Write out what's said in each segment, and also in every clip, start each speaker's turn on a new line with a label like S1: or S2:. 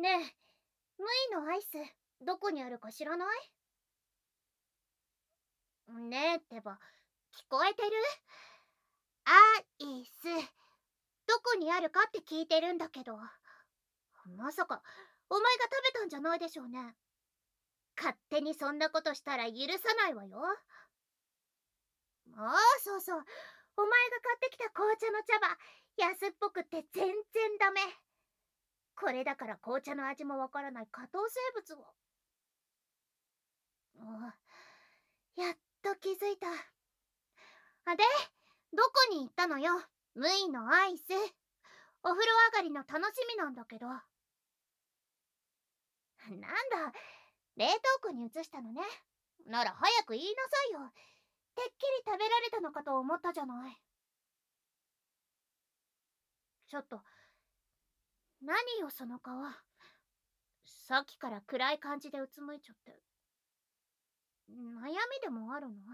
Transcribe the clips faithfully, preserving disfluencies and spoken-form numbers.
S1: ねえ、ムイのアイス、どこにあるか知らない？ねえってば、聞こえてる？アイス、どこにあるかって聞いてるんだけど。まさか、お前が食べたんじゃないでしょうね。勝手にそんなことしたら許さないわよ。ああ、そうそう。お前が買ってきた紅茶の茶葉、安っぽくって全然ダメ。これだから紅茶の味もわからない下等生物を。あ、やっと気づいた。あ、で、どこに行ったのよ、ムイのアイス。お風呂上がりの楽しみなんだけど。なんだ、冷凍庫に移したのね。なら早く言いなさいよ。てっきり食べられたのかと思ったじゃない。ちょっと、何よその顔。さっきから暗い感じでうつむいちゃって。悩みでもあるの？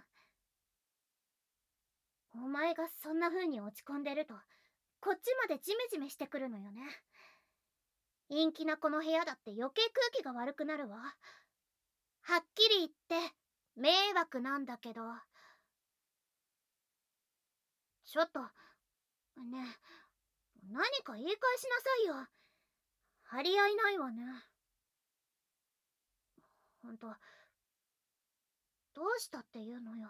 S1: お前がそんな風に落ち込んでると、こっちまでジメジメしてくるのよね。陰気なこの部屋だって余計空気が悪くなるわ。はっきり言って迷惑なんだけど。ちょっとねえ、何か言い返しなさいよ。張り合いないわね。ほんと、どうしたっていうのよ。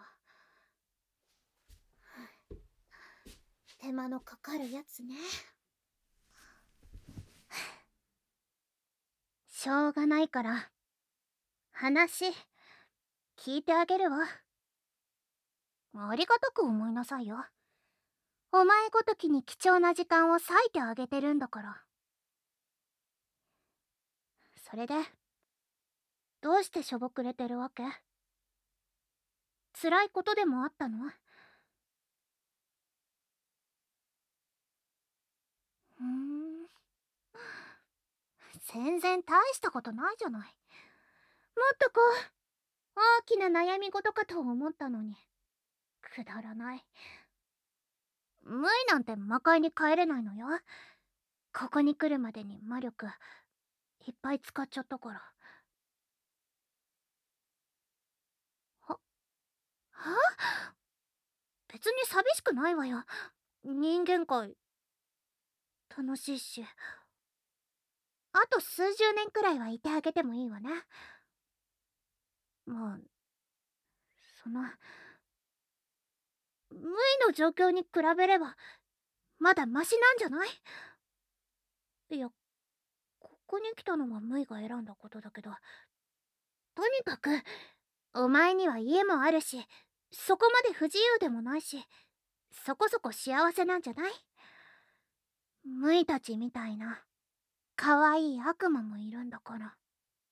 S1: 手間のかかるやつね。しょうがないから話聞いてあげるわ。ありがたく思いなさいよ。お前ごときに貴重な時間を割いてあげてるんだから。それで、どうしてしょぼくれてるわけ？辛いことでもあったの？ふーん、全然大したことないじゃない。もっとこう大きな悩み事かと思ったのに。くだらない。ムイなんて魔界に帰れないのよ。ここに来るまでに魔力いっぱい使っちゃったから。はは別に寂しくないわよ。人間界楽しいし。あと数十年くらいはいてあげてもいいわね。まあ、そのムイの状況に比べればまだマシなんじゃない？いや、ここに来たのはムイが選んだことだけど、とにかくお前には家もあるし、そこまで不自由でもないし、そこそこ幸せなんじゃない？ムイたちみたいな可愛い悪魔もいるんだから。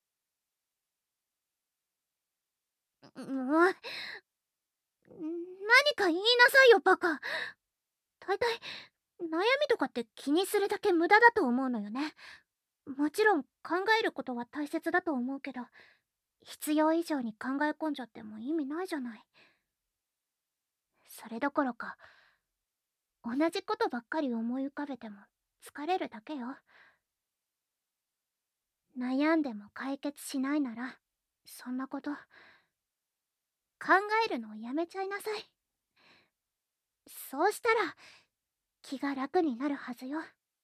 S1: もう何か言いなさいよバカ。だいたい悩みとかって気にするだけ無駄だと思うのよね。もちろん考えることは大切だと思うけど、必要以上に考え込んじゃっても意味ないじゃない。それどころか同じことばっかり思い浮かべても疲れるだけよ。悩んでも解決しないなら、そんなこと考えるのをやめちゃいなさい。そうしたら気が楽になるはずよ。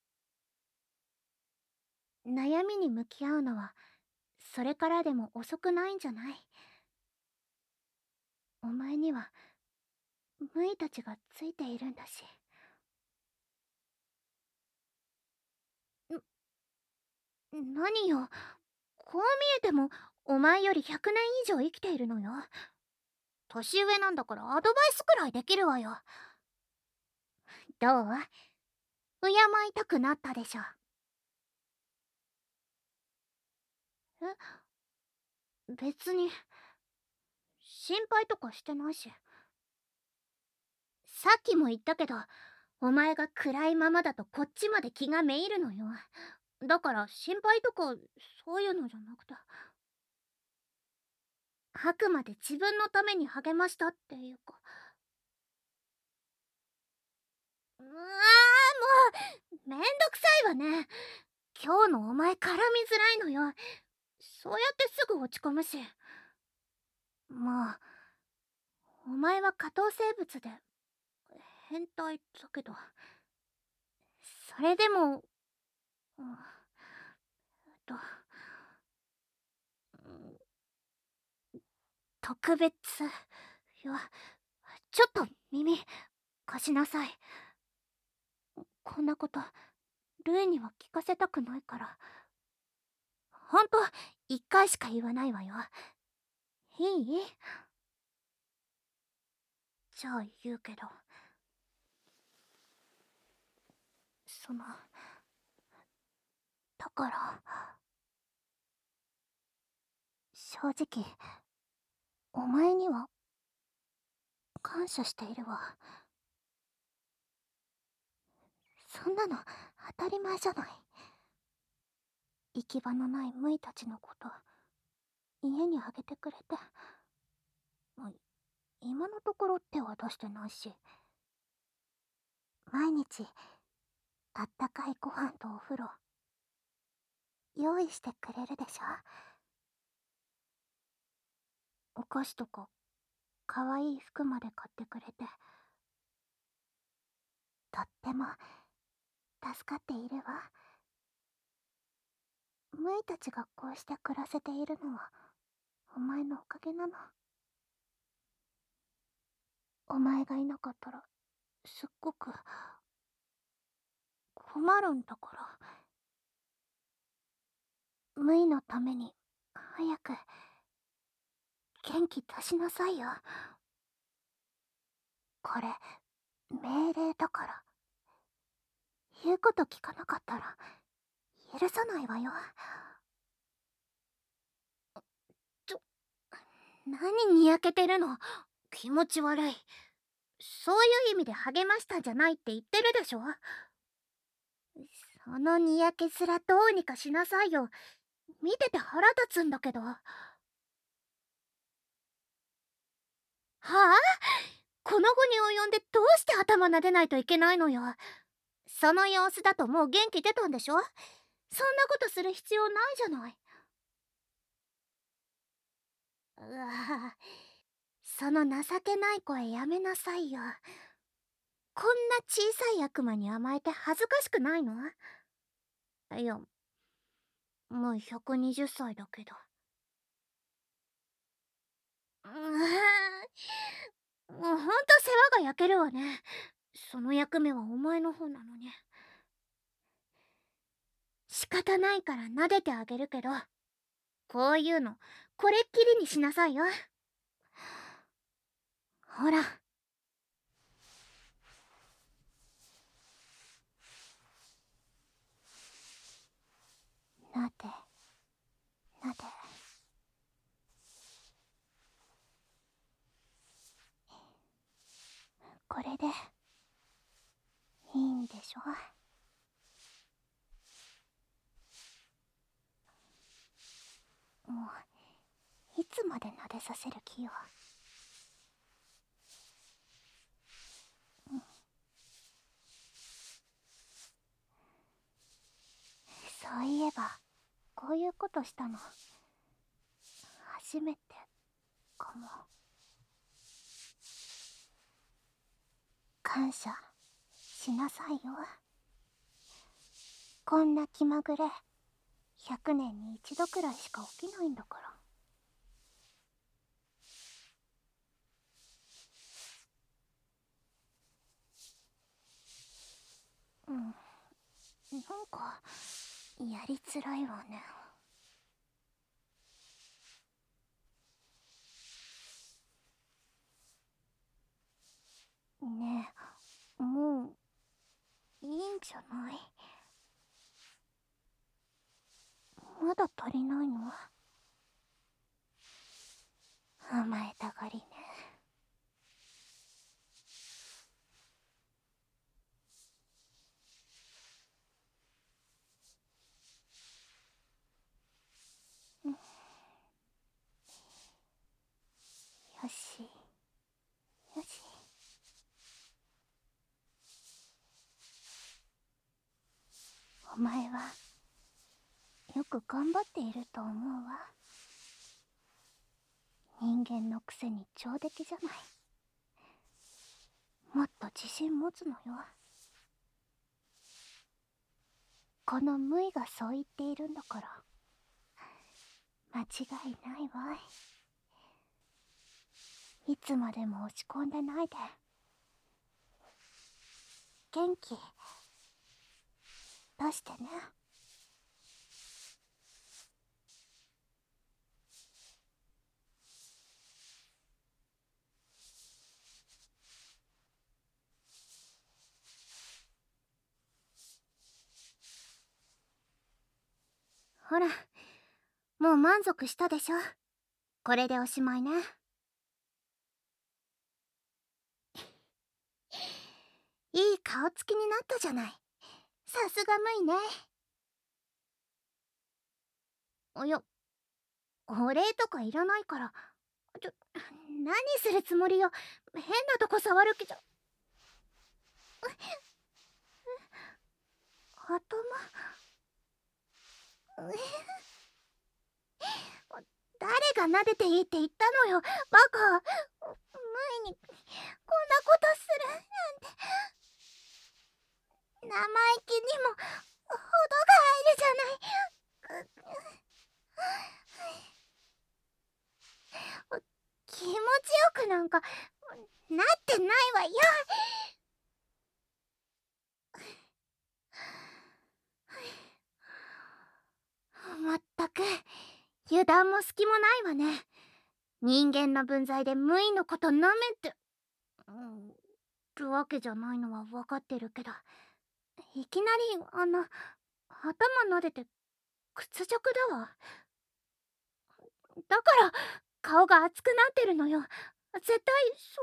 S1: 悩みに向き合うのはそれからでも遅くないんじゃない？お前にはムイたちがついているんだし。ん何よ、こう見えてもお前よりひゃくねん以上生きているのよ。年上なんだからアドバイスくらいできるわよ。どう？敬いたくなったでしょ？え、別に心配とかしてないし。さっきも言ったけど、お前が暗いままだとこっちまで気がめいるのよ。だから心配とかそういうのじゃなくて、あくまで自分のために励ましたっていうか。うわー、もうめんどくさいわね。 今日のお前絡みづらいのよ。そうやってすぐ落ち込むし。まあ、お前は下等生物で変態だけど、それでも、うん、えっと、うん、特別よ。ちょっと耳貸しなさい。こんなことルイには聞かせたくないから。ほんと一回しか言わないわよ。いい？じゃあ言うけど、そのだから正直お前には感謝しているわ。そんなの当たり前じゃない。行き場のないムイたちのこと家にあげてくれて、ま今のところ手は出してないし、毎日あったかいご飯とお風呂用意してくれるでしょ。お菓子とかかわいい服まで買ってくれて、とっても助かっているわ。ムイたちがこうして暮らせているのはお前のおかげなの。お前がいなかったらすっごく困るんだから。ムイのために早く元気出しなさいよ。これ命令だから。言うこと聞かなかったら許さないわよ。ちょ、何にやけてるの。気持ち悪い。そういう意味で励ましたんじゃないって言ってるでしょ。そのにやけすらどうにかしなさいよ。見てて腹立つんだけど。はあ？この後に及んでどうして頭撫でないといけないのよ。その様子だともう元気出たんでしょ。そんなことする必要ないじゃない。うわ、その情けない声やめなさいよ。こんな小さい悪魔に甘えて恥ずかしくないの？いや、もうひゃくにじゅっさいだけど。うーん、もうほんと世話が焼けるわね。その役目はお前の方なのに。仕方ないから撫でてあげるけど、こういうのこれっきりにしなさいよ。ほら。なでなで。これでいいんでしょ。もういつまで撫でさせる気よ。うん、そういえばこういうことしたの初めてかも。感謝しなさいよ。こんな気まぐれひゃくねんに一度くらいしか起きないんだから。うん、なんかやりづらいわね。ねえ、もういいんじゃない？まだ足りないの？甘えたがりね。うん、よしよし。お前はよく頑張っていると思うわ。人間のくせに上出来じゃない。もっと自信持つのよ。このムイがそう言っているんだから、間違いないわい。いつまでも落ち込んでないで。元気出してね。ほら、もう満足したでしょ。これでおしまいね。いい顔つきになったじゃない。さすがムイね。およ、お礼とかいらないから。ちょ、何するつもりよ。変なとこ触る気じゃ。頭。誰が撫でていいって言ったのよ、バカ。ムイにこんなことするなんて。生意気にも程が入るじゃない。気持ちよくなんかなってないわよ。まったく油断も隙もないわね。人間の分際でムイのこと舐めて、うん、るわけじゃないのは分かってるけど、いきなりあんな頭撫でて屈辱だわ。だから顔が熱くなってるのよ。絶対そう。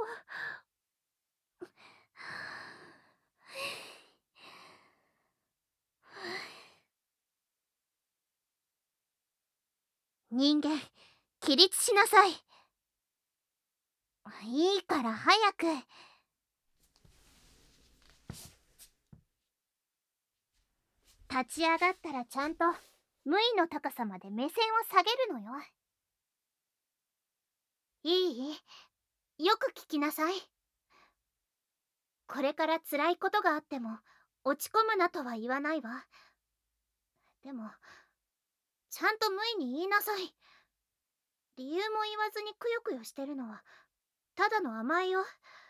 S1: 人間、起立しなさい。いいから早く。立ち上がったらちゃんとムイの高さまで目線を下げるのよ。いい？よく聞きなさい。これから辛いことがあっても落ち込むなとは言わないわ。でもちゃんとムイに言いなさい。理由も言わずにくよくよしてるのはただの甘えよ。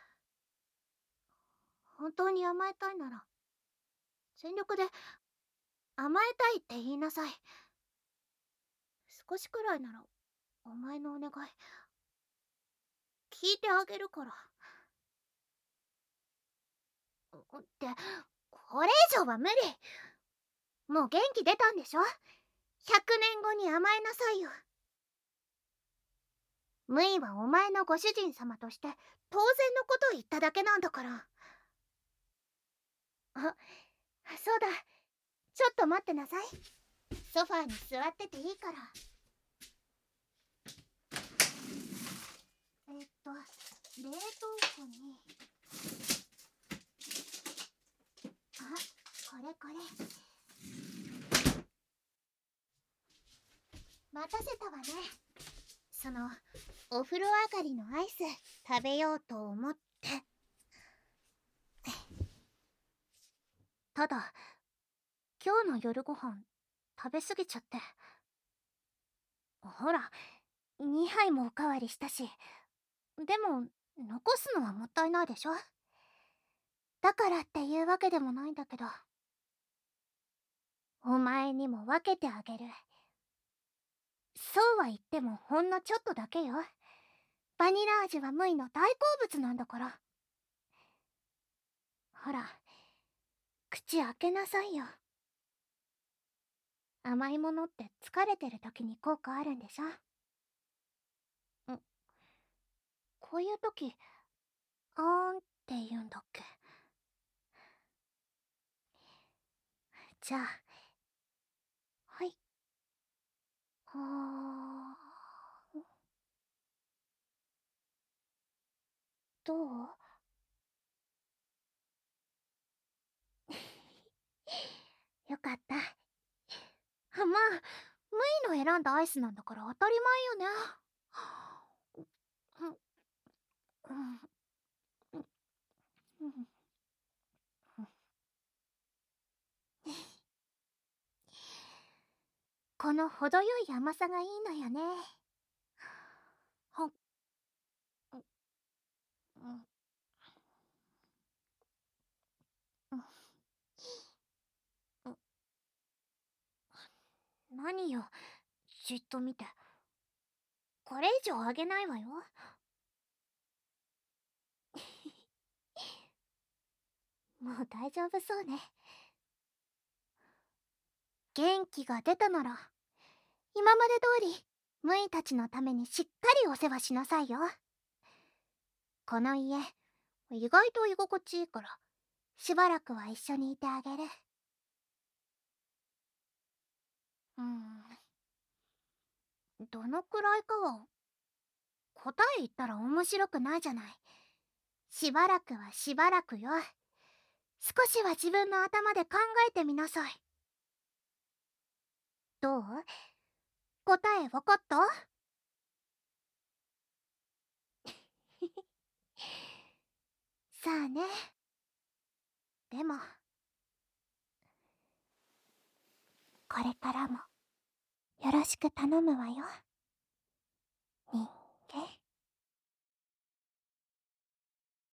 S1: 本当に甘えたいなら全力で甘えたいって言いなさい。少しくらいならお前のお願い聞いてあげるから。ってこれ以上は無理。もう元気出たんでしょ。ひゃくねんごに甘えなさいよ。ムイはお前のご主人様として当然のことを言っただけなんだから。あ、そうだ、ちょっと待ってなさい。ソファーに座ってていいから。えっと冷凍庫に、あ、これこれ。待たせたわね。そのお風呂上がりのアイス食べようと思って。ただ今日の夜ご飯食べ過ぎちゃって。ほらにはいもおかわりしたし。でも残すのはもったいないでしょ。だからっていうわけでもないんだけど、お前にも分けてあげる。そうは言ってもほんのちょっとだけよ。バニラ味はムイの大好物なんだから。ほら口開けなさいよ。甘いものって疲れてる時に効果あるんでしょ。ん、こういう時あーんって言うんだっけ。じゃあはい。あー、どう？よかった。 あ、ムイの選んだアイスなんだから当たり前よね。うんうんうんこの程よい甘さがいいのよね。ほっうんうんうん何よ、じっと見て。これ以上あげないわよ。もう大丈夫そうね。元気が出たなら、今まで通り、ムイたちのためにしっかりお世話しなさいよ。この家、意外と居心地いいから、しばらくは一緒にいてあげる。うーん、どのくらいかは、答え言ったら面白くないじゃない。しばらくはしばらくよ。少しは自分の頭で考えてみなさい。どう？答えわかった？さあね。でも、これからもよろしく頼むわよ。